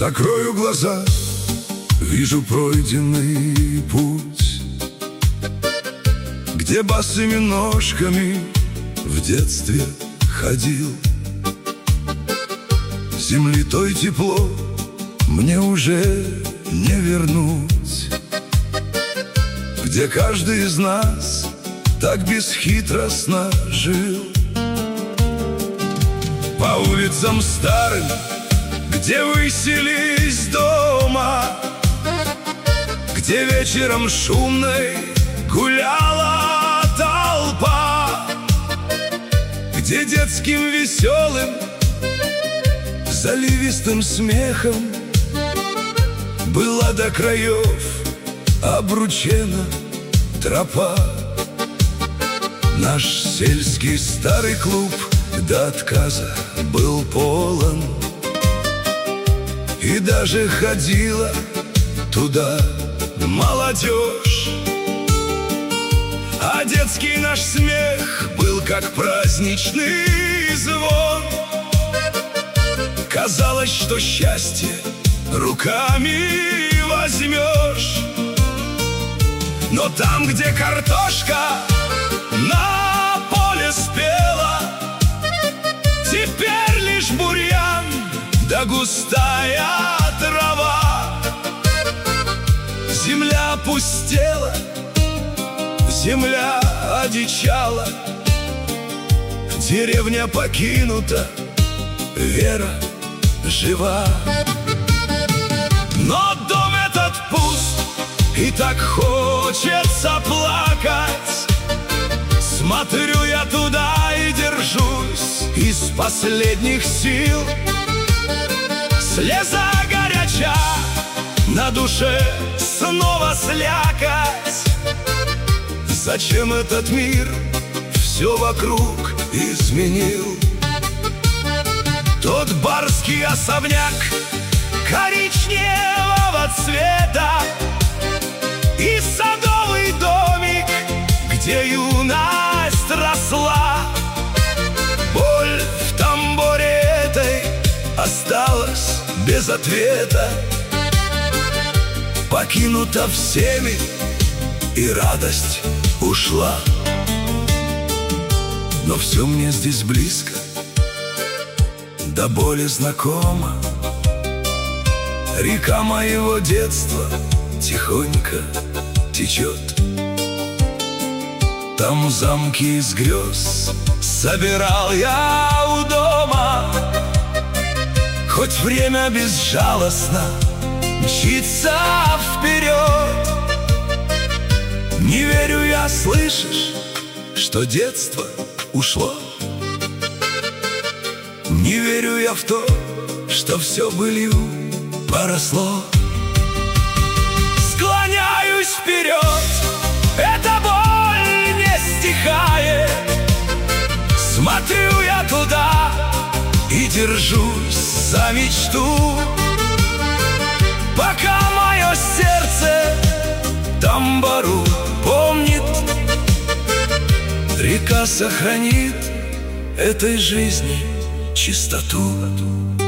Закрою глаза, вижу пройденный путь, где босыми ножками в детстве ходил. Земли той тепло мне уже не вернуть, где каждый из нас так бесхитростно жил. По улицам старым, где высились дома, где вечером шумной гуляла толпа, где детским веселым заливистым смехом была до краев обручена тропа. Наш сельский старый клуб до отказа был полон, и даже ходила туда молодежь. А детский наш смех был как праздничный звон. Казалось, что счастье руками возьмешь. Но там, где картошка на поле спела, теперь лишь бурьян да густая трава. Земля опустела, земля одичала, деревня покинута, вера жива. Но дом этот пуст, и так хочется плакать. Смотрю я туда и держусь из последних сил. Слеза горяча, на душе снова слякоть. Зачем этот мир все вокруг изменил? Тот барский особняк коричневого цвета и садовый домик, где юность росла. Боль в тамбуре этой осталась без ответа, покинута всеми, и радость ушла. Но все мне здесь близко, до боли знакома. Река моего детства тихонько течет. Там замки из грез собирал я у дома. Хоть время безжалостно мчится вперед, не верю я, слышишь, что детство ушло. Не верю я в то, что все былью поросло. Склоняюсь вперед, эта боль не стихает. Смотрю я туда и держусь за мечту, пока мое сердце тамбуру помнит. Река сохранит этой жизни чистоту.